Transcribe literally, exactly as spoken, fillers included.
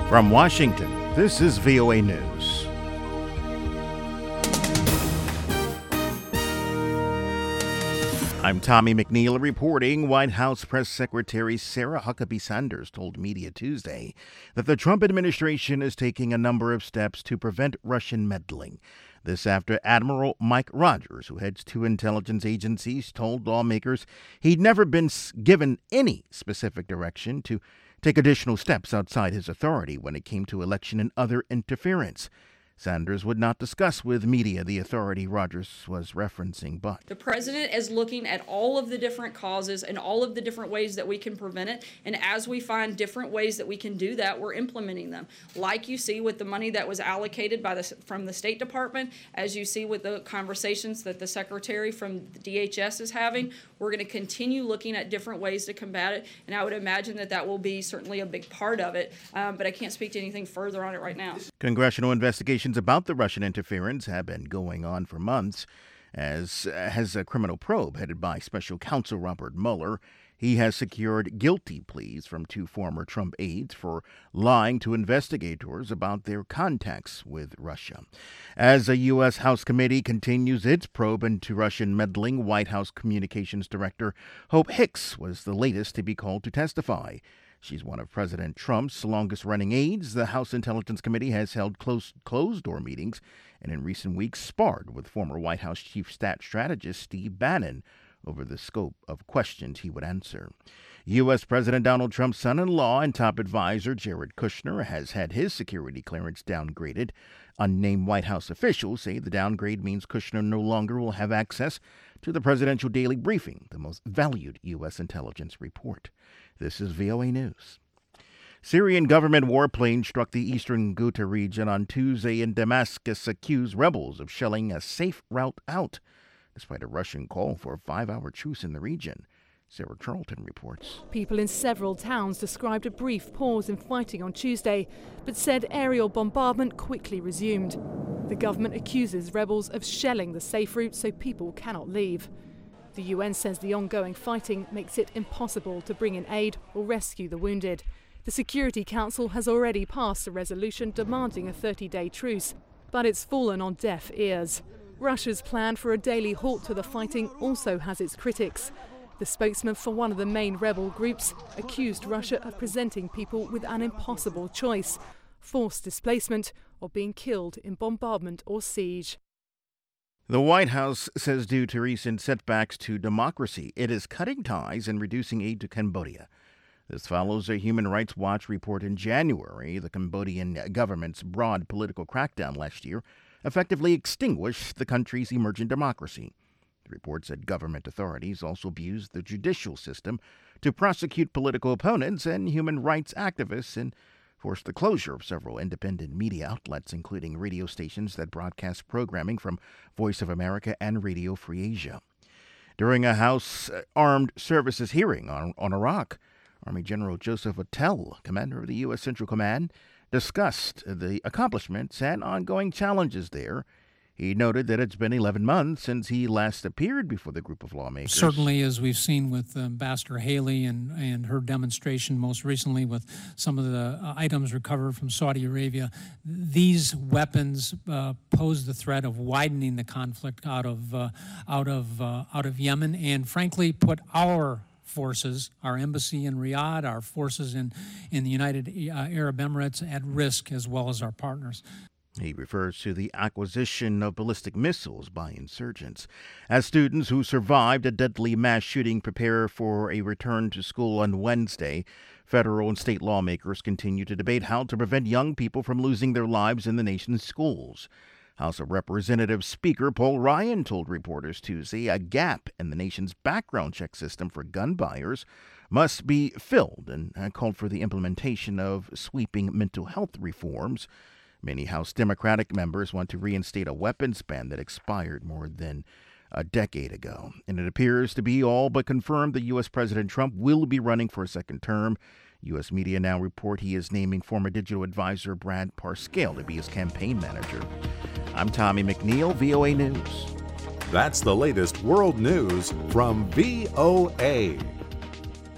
From Washington, this is V O A News. I'm Tommy McNeil reporting. White House Press Secretary Sarah Huckabee Sanders told media Tuesday that the Trump administration is taking a number of steps to prevent Russian meddling. This after Admiral Mike Rogers, who heads two intelligence agencies, told lawmakers he'd never been given any specific direction to take additional steps outside his authority when it came to election and other interference. Sanders would not discuss with media the authority Rogers was referencing, but the president is looking at all of the different causes and all of the different ways that we can prevent it. And as we find different ways that we can do that, we're implementing them. Like you see with the money that was allocated by the, from the State Department, as you see with the conversations that the secretary from the D H S is having, we're going to continue looking at different ways to combat it. And I would imagine that that will be certainly a big part of it. Um, but I can't speak to anything further on it right now. Congressional investigations about the Russian interference have been going on for months, as has a criminal probe headed by Special Counsel Robert Mueller. He has secured guilty pleas from two former Trump aides for lying to investigators about their contacts with Russia. As a U S. House committee continues its probe into Russian meddling, White House Communications Director Hope Hicks was the latest to be called to testify. She's one of President Trump's longest-running aides. The House Intelligence Committee has held close, closed-door meetings and in recent weeks sparred with former White House Chief Stat Strategist Steve Bannon over the scope of questions he would answer. U S. President Donald Trump's son-in-law and top advisor Jared Kushner has had his security clearance downgraded. Unnamed White House officials say the downgrade means Kushner no longer will have access to the presidential daily briefing, the most valued U S intelligence report. This is V O A News. Syrian government warplanes struck the eastern Ghouta region on Tuesday, and Damascus accused rebels of shelling a safe route out, despite a Russian call for a five-hour truce in the region. Sarah Charlton reports. People in several towns described a brief pause in fighting on Tuesday, but said aerial bombardment quickly resumed. The government accuses rebels of shelling the safe route so people cannot leave. The U N says the ongoing fighting makes it impossible to bring in aid or rescue the wounded. The Security Council has already passed a resolution demanding a thirty-day truce, but it's fallen on deaf ears. Russia's plan for a daily halt to the fighting also has its critics. The spokesman for one of the main rebel groups accused Russia of presenting people with an impossible choice: forced displacement or being killed in bombardment or siege. The White House says due to recent setbacks to democracy, it is cutting ties and reducing aid to Cambodia. This follows a Human Rights Watch report in January. The Cambodian government's broad political crackdown last year effectively extinguished the country's emerging democracy. The report said government authorities also abused the judicial system to prosecute political opponents and human rights activists and forced the closure of several independent media outlets, including radio stations that broadcast programming from Voice of America and Radio Free Asia. During a House Armed Services hearing on, on Iraq, Army General Joseph Votel, commander of the U S. Central Command, discussed the accomplishments and ongoing challenges there. He noted that it's been eleven months since he last appeared before the group of lawmakers. Certainly, as we've seen with Ambassador Haley and, and her demonstration most recently with some of the uh, items recovered from Saudi Arabia, these weapons uh, pose the threat of widening the conflict out of uh, out of uh, out of Yemen, and frankly, put our forces, our embassy in Riyadh, our forces in in the United uh, Arab Emirates at risk, as well as our partners. He refers to the acquisition of ballistic missiles by insurgents. As students who survived a deadly mass shooting prepare for a return to school on Wednesday, federal and state lawmakers continue to debate how to prevent young people from losing their lives in the nation's schools. House of Representatives Speaker Paul Ryan told reporters Tuesday a gap in the nation's background check system for gun buyers must be filled, and called for the implementation of sweeping mental health reforms. Many House Democratic members want to reinstate a weapons ban that expired more than a decade ago. And it appears to be all but confirmed that U S. President Trump will be running for a second term. U S media now report he is naming former digital advisor Brad Parscale to be his campaign manager. I'm Tommy McNeil, V O A News. That's the latest world news from V O A.